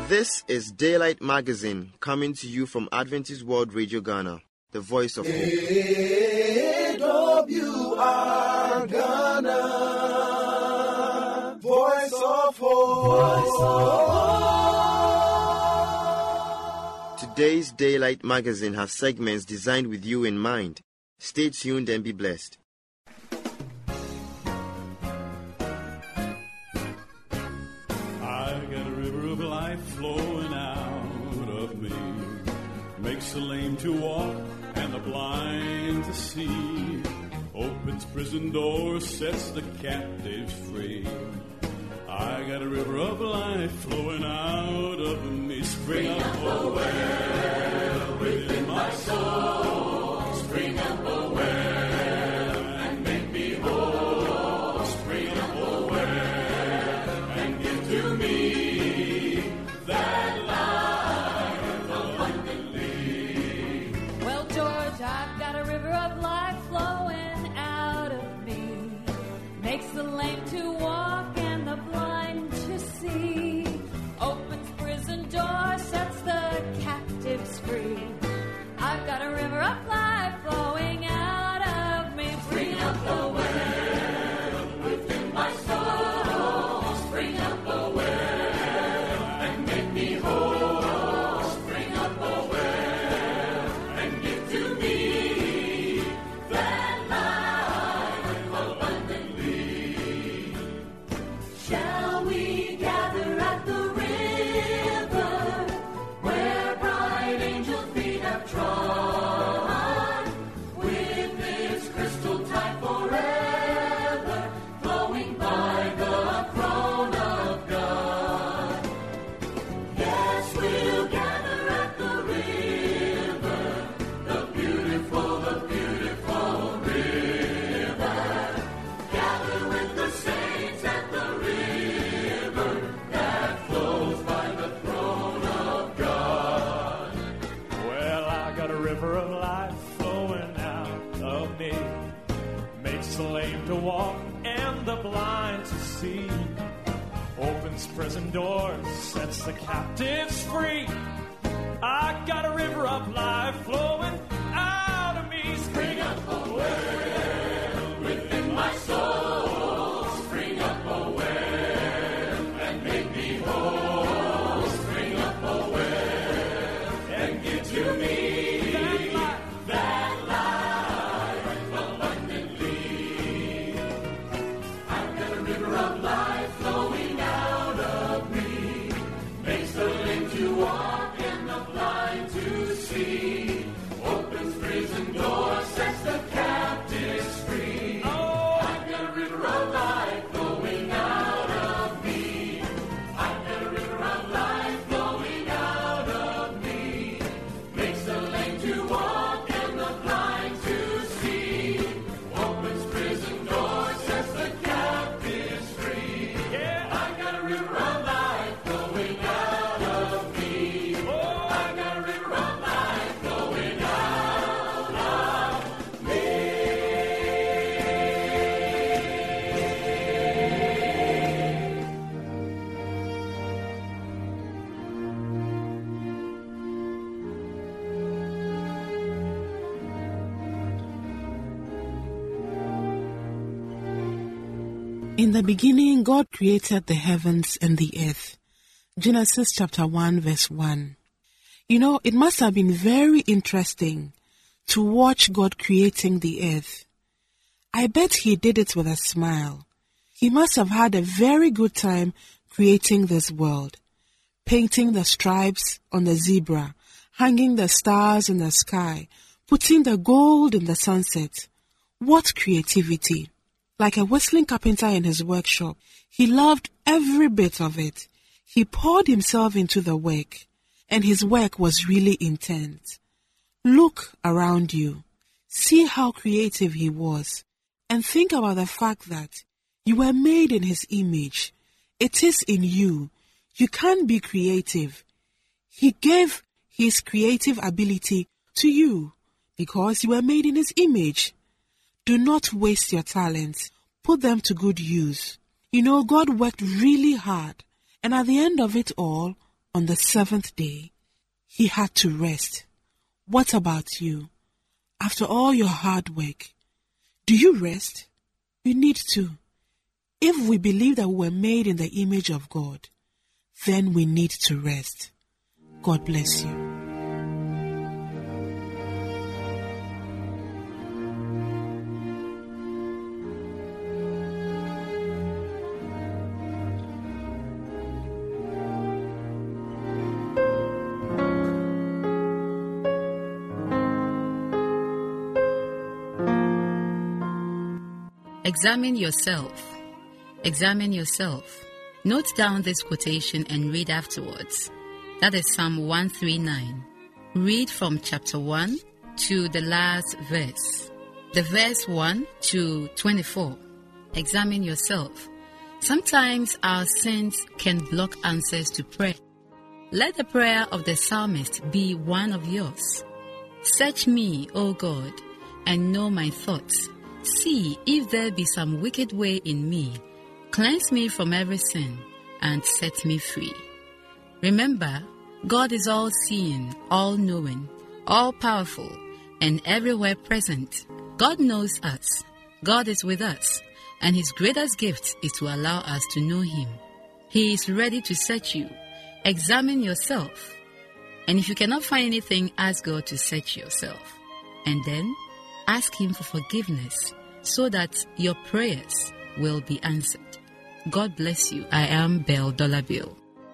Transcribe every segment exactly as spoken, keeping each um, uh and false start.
This is Daylight Magazine, coming to you from Adventist World Radio Ghana, the voice of hope. A W R Ghana, voice of hope. Voice of hope. Today's Daylight Magazine has segments designed with you in mind. Stay tuned and be blessed. Flowing out of me makes the lame to walk and the blind to see, opens prison doors, sets the captives free. I got a river of life flowing out of me. Spring up a well within my soul, spring up a well and make me whole, spring up a well and give to me that life abundantly. Well, George, I've got a river of life flowing out of me. Makes the lame to walk and the blind to see. Opens prison doors, sets the captives free. I've got a river of life flowing out of me. Bring up the well within my soul. Spring up a well. Prison doors, sets the captives free. I got a river of life flowing out of me. Spring up a well within my soul. Spring up a well and make me whole. Spring up a well and give to me that life, that life abundantly. I've got a river of life flowing out. To walk and the blind to see, opens prison doors, sets the captives free. Oh, I've got a river of life flowing out of me. I've got a river of life flowing out of me. Makes the lame to walk and the blind to see, opens prison doors, sets the captives free. Yeah, I've got a river of life flowing out. In the beginning, God created the heavens and the earth. Genesis chapter one, verse one. You know, it must have been very interesting to watch God creating the earth. I bet he did it with a smile. He must have had a very good time creating this world, painting the stripes on the zebra, hanging the stars in the sky, putting the gold in the sunset. What creativity! Like a whistling carpenter in his workshop, he loved every bit of it. He poured himself into the work, and his work was really intense. Look around you. See how creative he was. And think about the fact that you were made in his image. It is in you. You can be creative. He gave his creative ability to you because you were made in his image. Do not waste your talents. Put them to good use. You know, God worked really hard, and at the end of it all, on the seventh day, he had to rest. What about you? After all your hard work, do you rest? You need to. If we believe that we were made in the image of God, then we need to rest. God bless you. Examine yourself. Examine yourself. Note down this quotation and read afterwards. That is Psalm one thirty-nine. Read from chapter one to the last verse. The verse one to twenty-four. Examine yourself. Sometimes our sins can block answers to prayer. Let the prayer of the psalmist be one of yours. Search me, O God, and know my thoughts. See if there be some wicked way in me. Cleanse me from every sin and set me free. Remember, God is all-seeing, all-knowing, all-powerful, and everywhere present. God knows us. God is with us, and His greatest gift is to allow us to know Him. He is ready to search you. Examine yourself. And if you cannot find anything, ask God to search yourself. And then, ask Him for forgiveness so that your prayers will be answered. God bless you. I am Belle Dollar Bill.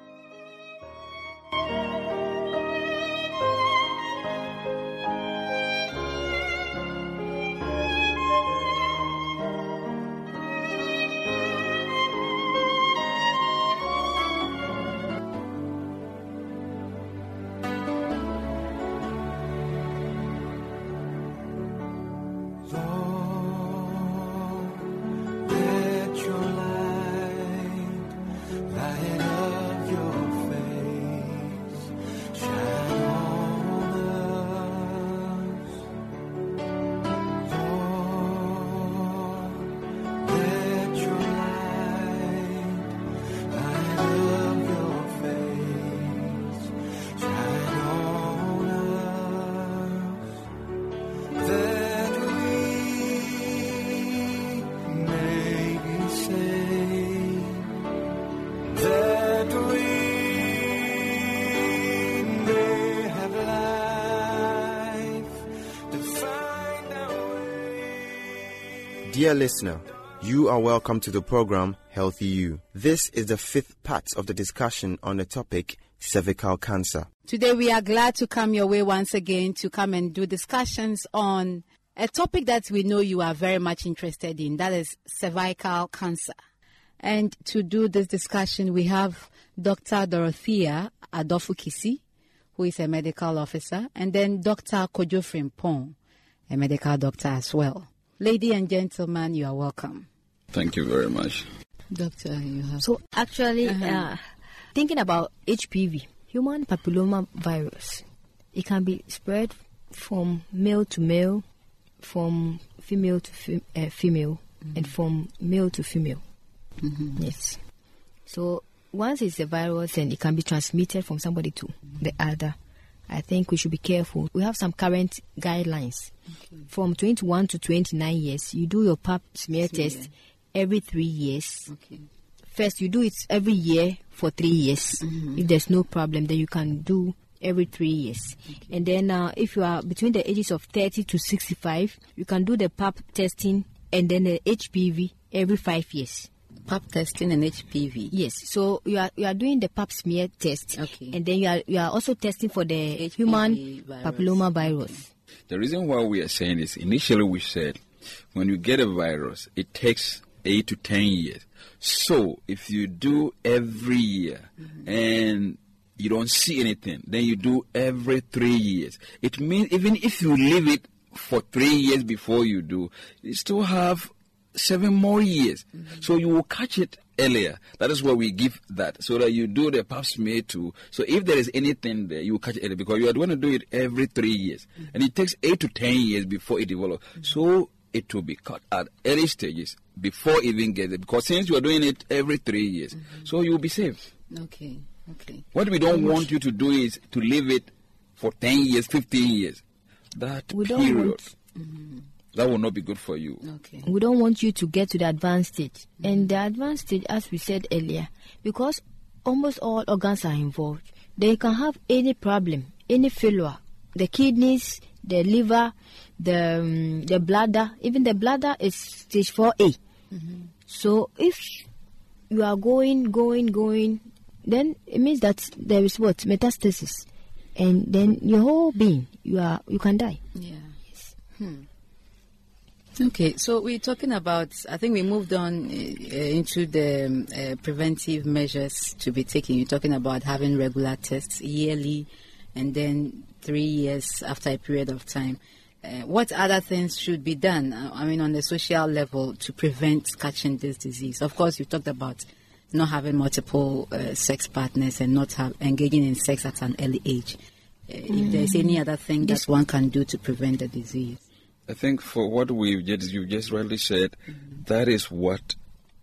Dear listener, you are welcome to the program Healthy You. This is the fifth part of the discussion on the topic cervical cancer. Today we are glad to come your way once again to come and do discussions on a topic that we know you are very much interested in, that is cervical cancer. And to do this discussion, we have Doctor Dorothea Adofo-Kisi, who is a medical officer, and then Doctor Kojo Frimpong, a medical doctor as well. Ladies and gentlemen, you are welcome. Thank you very much. Doctor, you have... So actually, Uh-huh. uh, thinking about H P V, human papilloma virus, it can be spread from male to male, from female to fem- uh, female, mm-hmm. and from male to female. Mm-hmm. Yes. So once it's a virus, and it can be transmitted from somebody to mm-hmm. the other. I think we should be careful. We have some current guidelines. Okay. From twenty-one to twenty-nine years, you do your pap smear Smear. test every three years. Okay. First, you do it every year for three years. Mm-hmm. If there's no problem, then you can do every three years. Okay. And then uh, if you are between the ages of thirty to sixty-five, you can do the pap testing and then the H P V every five years. Pap testing and H P V. Yes, so you are you are doing the pap smear test, okay. and then you are you are also testing for the H P V human virus. papilloma virus. The reason why we are saying this, initially we said when you get a virus, it takes eight to ten years. So if you do every year mm-hmm. and you don't see anything, then you do every three years. It means even if you leave it for three years before you do, you still have seven more years. Mm-hmm. So you will catch it earlier. That is why we give that, so that you do the pap smear too. So if there is anything there, you will catch it earlier, because you are going to do it every three years. Mm-hmm. And it takes eight to ten years before it develops. Mm-hmm. So it will be caught at early stages before even get it. Because since you are doing it every three years, mm-hmm. so you will be safe. Okay. Okay. What we don't want you to do is to leave it for ten years, fifteen years. That We don't period, want- Mm-hmm. that will not be good for you. Okay. We don't want you to get to the advanced stage. And the advanced stage, as we said earlier, because almost all organs are involved, they can have any problem, any failure. The kidneys, the liver, the um, the bladder, even the bladder is stage four A. So if you are going, going, going, then it means that there is what? Metastasis. And then your whole being, you are you can die. Yeah. Hmm. Okay, so we're talking about, I think we moved on uh, into the um, uh, preventive measures to be taken. You're talking about having regular tests yearly and then three years after a period of time. Uh, what other things should be done, uh, I mean, on the social level to prevent catching this disease? Of course, you talked about not having multiple uh, sex partners and not have, engaging in sex at an early age. Uh, If there's any other thing that one can do to prevent the disease. I think for what we've just, you just rightly said, Mm-hmm. that is what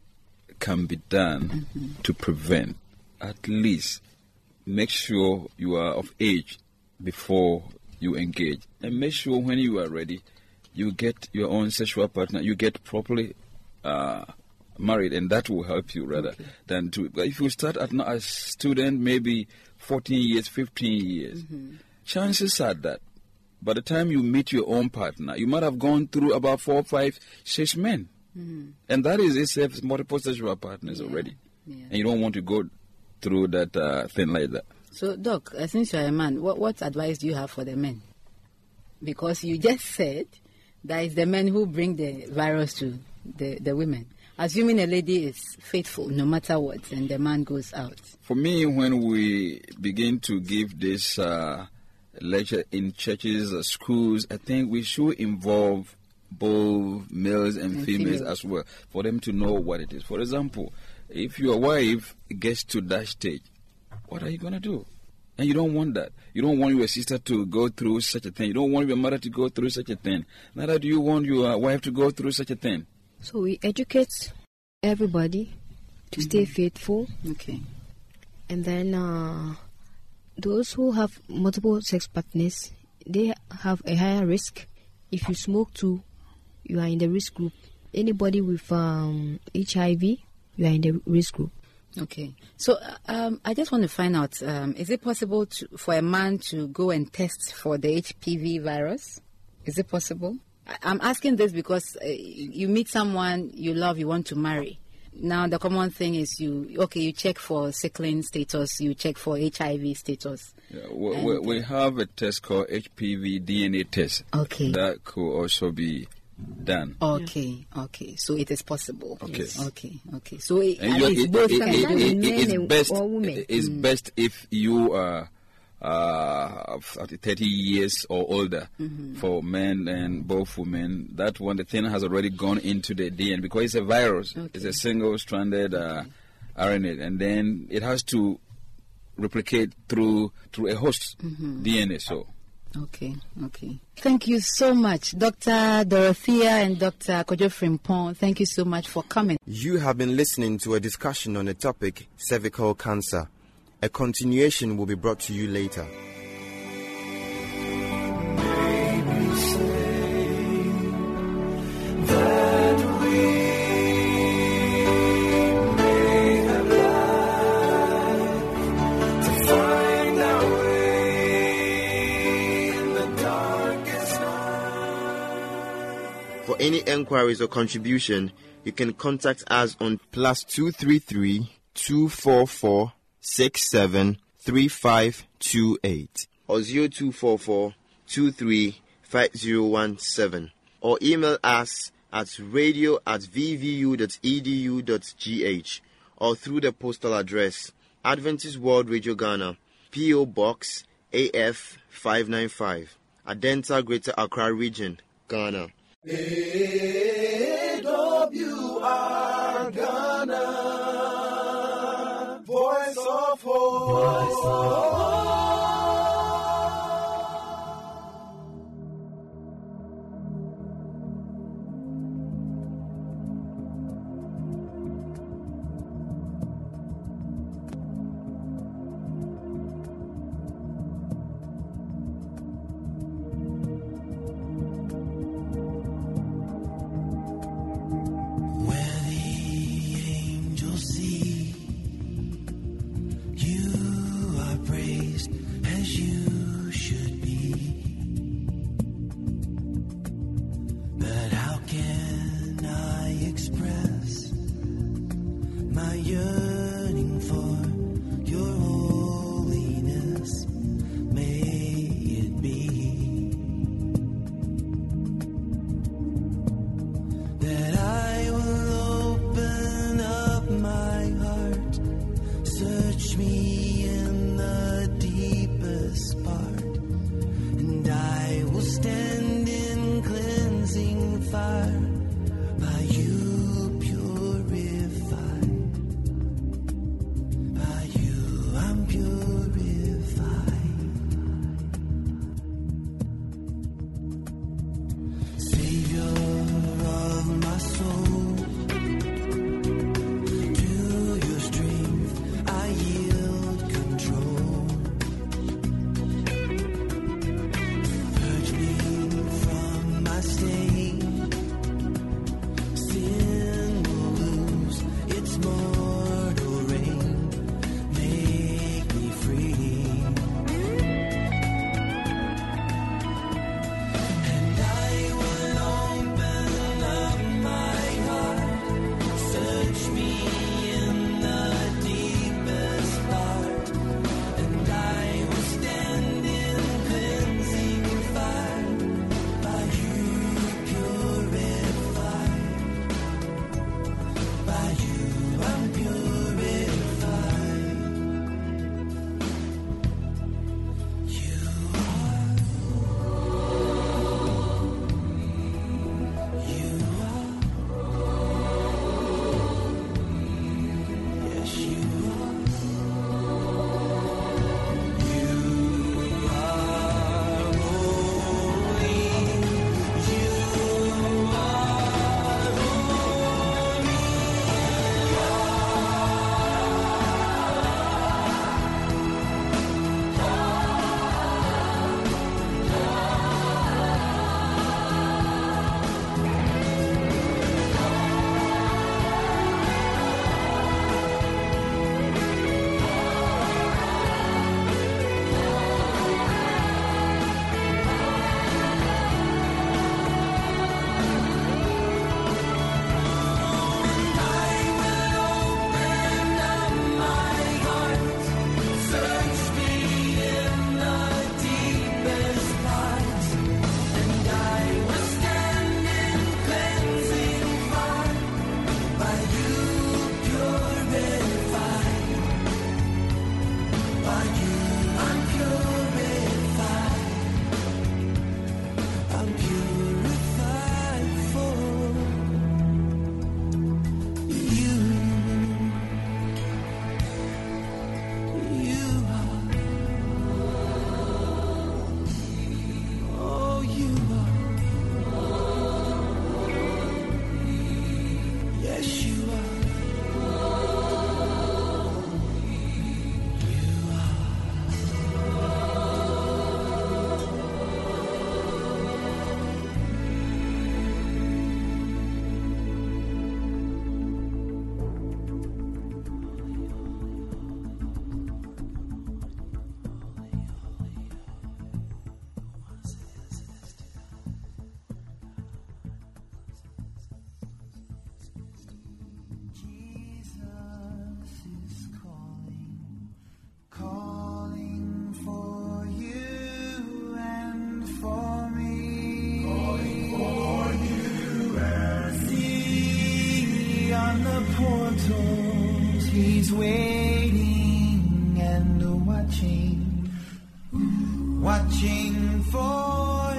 can be done Mm-hmm. to prevent. At least make sure you are of age before you engage. And make sure when you are ready, you get your own sexual partner, you get properly uh, married, and that will help you rather Okay. than to. But if you start at, as a student, maybe fourteen years, fifteen years, Mm-hmm. chances are that by the time you meet your own partner, you might have gone through about four, five, six men. And that is itself multiple sexual partners Yeah. already. Yeah. And you don't want to go through that uh, thing like that. So, Doc, uh, since you're a man, what, what advice do you have for the men? Because you just said that it's the men who bring the virus to the, the women. Assuming a lady is faithful no matter what, and the man goes out. For me, when we begin to give this uh, lecture in churches or schools, I think we should involve both males and, And females females. as well, for them to know what it is. For example, if your wife gets to that stage, what are you going to do? And you don't want that. You don't want your sister to go through such a thing. You don't want your mother to go through such a thing. Neither do you want your wife to go through such a thing. So we educate everybody to stay faithful, Okay. and then uh, those who have multiple sex partners, they have a higher risk. If you smoke too, you are in the risk group. Anybody with um, H I V, you are in the risk group. Okay. So uh, um, I just want to find out, um, is it possible to, for a man to go and test for the H P V virus? Is it possible? I, I'm asking this because uh, you meet someone you love, you want to marry. Now the common thing is you, okay, you check for sickling status, you check for H I V status. Yeah, we, we, we have a test called H P V D N A test. Okay. That could also be done. Okay, okay. So it is possible. Okay. Yes. Okay, okay. So it, And at you- least it- both it- can it- do Sometimes it. it- men it's and- best. or women. It's best if you are uh, thirty years or older for men and both women. That one, the thing has already gone into the D N A because it's a virus. Okay. It's a single-stranded uh, R N A, and then it has to replicate through through a host D N A. So. Okay, okay. Thank you so much, Doctor Dorothea and Doctor Kojo Frimpong. Thank you so much for coming. You have been listening to a discussion on the topic cervical cancer. A continuation will be brought to you later. For any enquiries or contribution, you can contact us on plus two three three two four four six seven three five two eight or zero two four four two three five zero one seven or email us at radio at v v u dot e d u dot g h or through the postal address Adventist World Radio Ghana, P O Box A F five nine five, Adenta, Greater Accra Region, Ghana. A W R Ghana, Voice of Hope. Voice of Hope. He's waiting and watching, watching for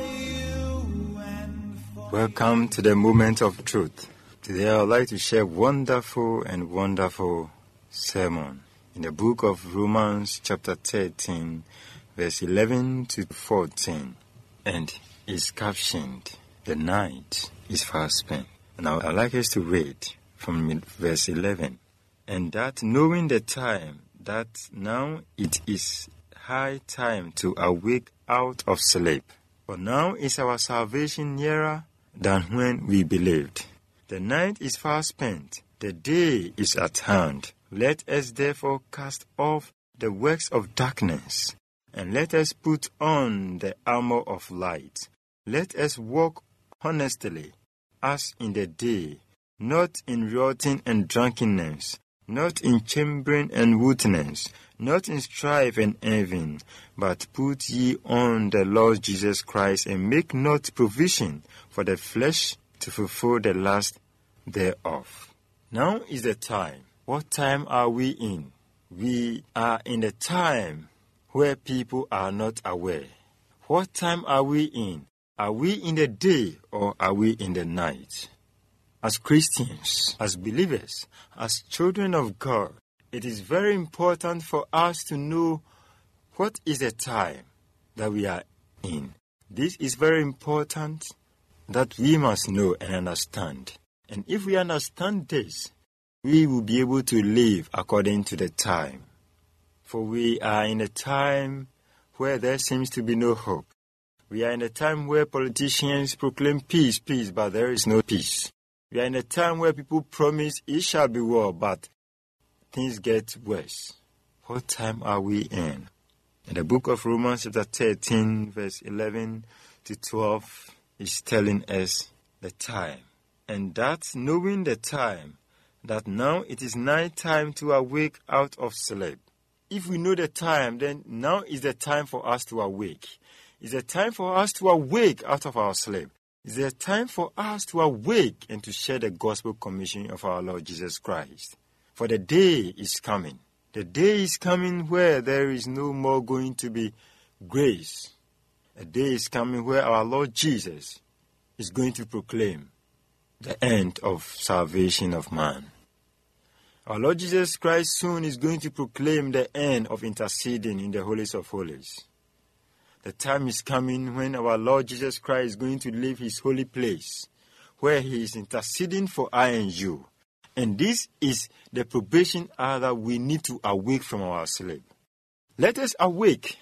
you and for Welcome to the moment of truth. Today I would like to share wonderful and wonderful sermon in the book of Romans chapter thirteen, verse eleven to fourteen, and is captioned, "The night is fast spent." Now I'd like us to read from verse eleven. "And that knowing the time, that now it is high time to awake out of sleep. For now is our salvation nearer than when we believed. The night is fast spent, the day is at hand. Let us therefore cast off the works of darkness, and let us put on the armor of light. Let us walk honestly, as in the day, not in rioting and drunkenness, not in chambering and wickedness, not in strife and envying, but put ye on the Lord Jesus Christ, and make not provision for the flesh to fulfill the lust thereof." Now is the time. What time are we in? We are in the time where people are not aware. What time are we in? Are we in the day or are we in the night? As Christians, as believers, as children of God, it is very important for us to know what is the time that we are in. This is very important that we must know and understand. And if we understand this, we will be able to live according to the time. For we are in a time where there seems to be no hope. We are in a time where politicians proclaim peace, peace, but there is no peace. We are in a time where people promise it shall be war, but things get worse. What time are we in? In the book of Romans chapter thirteen, verse eleven to twelve, is telling us the time. And that knowing the time, that now it is night time to awake out of sleep. If we know the time, then now is the time for us to awake. It's a time for us to awake out of our sleep. It's a time for us to awake and to share the gospel commission of our Lord Jesus Christ. For the day is coming. The day is coming where there is no more going to be grace. A day is coming where our Lord Jesus is going to proclaim the end of salvation of man. Our Lord Jesus Christ soon is going to proclaim the end of interceding in the holies of holies. The time is coming when our Lord Jesus Christ is going to leave his holy place, where he is interceding for I and you. And this is the probation hour that we need to awake from our sleep. Let us awake,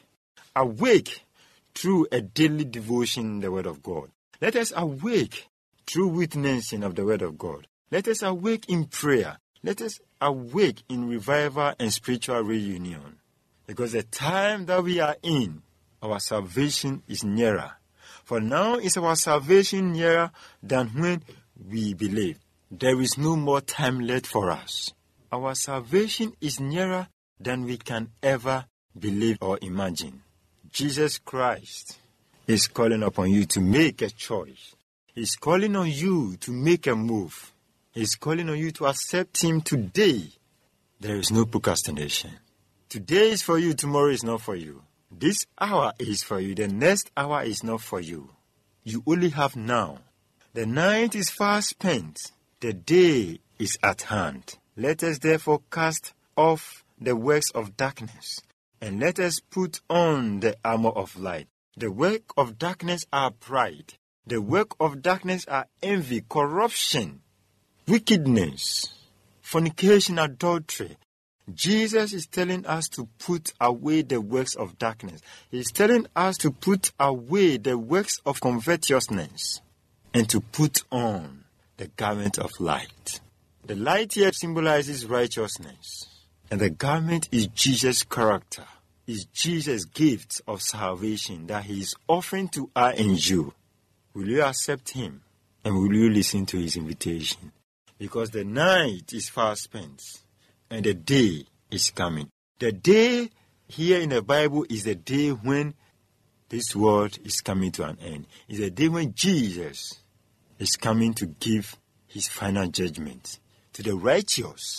awake through a daily devotion in the Word of God. Let us awake through witnessing of the Word of God. Let us awake in prayer. Let us awake in revival and spiritual reunion. Because the time that we are in, our salvation is nearer. For now is our salvation nearer than when we believed. There is no more time left for us. Our salvation is nearer than we can ever believe or imagine. Jesus Christ is calling upon you to make a choice. He's calling on you to make a move. He's calling on you to accept him today. There is no procrastination. Today is for you, tomorrow is not for you. This hour is for you, the next hour is not for you. You only have now. The night is fast spent, the day is at hand. Let us therefore cast off the works of darkness, and let us put on the armor of light. The work of darkness are pride. The work of darkness are envy, corruption, wickedness, fornication, adultery. Jesus is telling us to put away the works of darkness. He's telling us to put away the works of covetousness and to put on the garment of light. The light here symbolizes righteousness, and the garment is Jesus' character, is Jesus' gift of salvation that he is offering to I and you. Will you accept him, and will you listen to his invitation? Because the night is fast spent, and the day is coming. The day here in the Bible is the day when this world is coming to an end. It's the day when Jesus is coming to give his final judgment to the righteous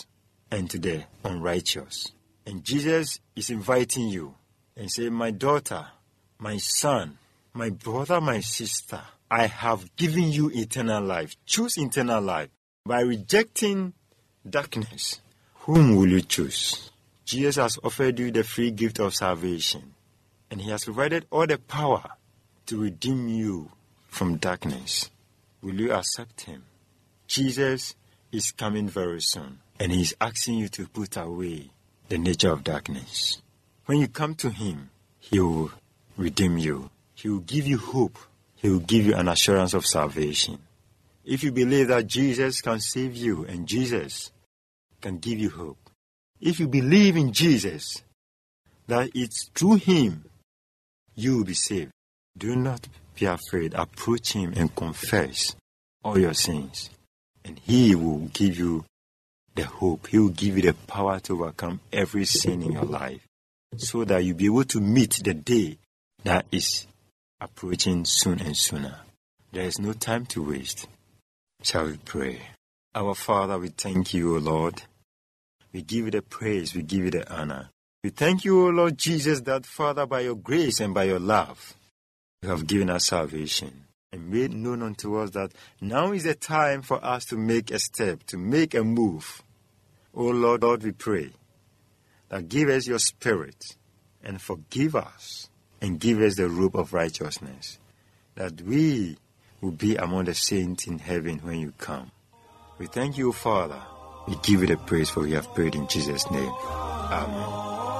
and to the unrighteous. And Jesus is inviting you and say, my daughter, my son, my brother, my sister, I have given you eternal life. Choose eternal life. By rejecting darkness, whom will you choose? Jesus has offered you the free gift of salvation, and he has provided all the power to redeem you from darkness. Will you accept him? Jesus is coming very soon, and he is asking you to put away the nature of darkness. When you come to him, he will redeem you. He will give you hope. He will give you an assurance of salvation. If you believe that Jesus can save you and Jesus can give you hope, if you believe in Jesus, that it's through him you will be saved, do not be afraid. Approach him and confess all your sins, and he will give you the hope. He will give you the power to overcome every sin in your life, so that you'll be able to meet the day that is approaching soon and sooner. There is no time to waste. Shall we pray? Our Father, we thank you, O Lord. We give you the praise, we give you the honor. We thank you, O Lord Jesus, that, Father, by your grace and by your love, you have given us salvation and made known unto us that now is the time for us to make a step, to make a move. O Lord, Lord, we pray that give us your spirit and forgive us and give us the robe of righteousness, that we will be among the saints in heaven when you come. We thank you, Father. We give you the praise, for we have prayed in Jesus' name. Amen.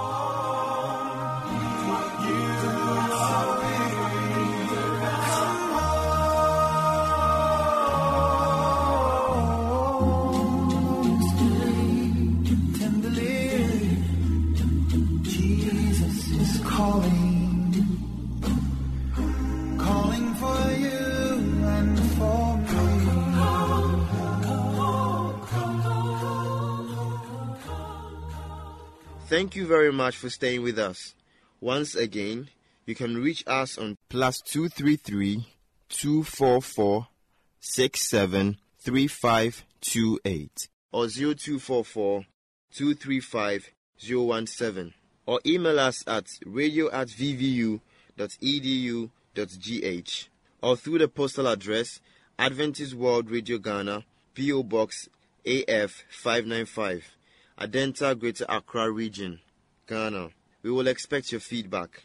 Thank you very much for staying with us. Once again, you can reach us on plus two three three, two four four, six seven three five two eight or zero two four four, two three five, zero one seven, or email us at radio at v v u dot e d u dot g h, or through the postal address Adventist World Radio Ghana, P O Box A F five ninety-five, Adenta, Greater Accra Region, Ghana. We will expect your feedback.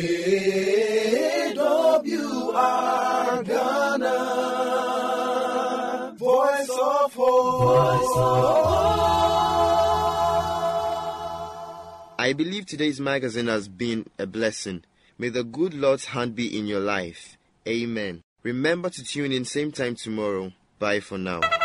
A W R Ghana, Voice of Hope. Voice of Hope. I believe today's magazine has been a blessing. May the good Lord's hand be in your life. Amen. Remember to tune in same time tomorrow. Bye for now.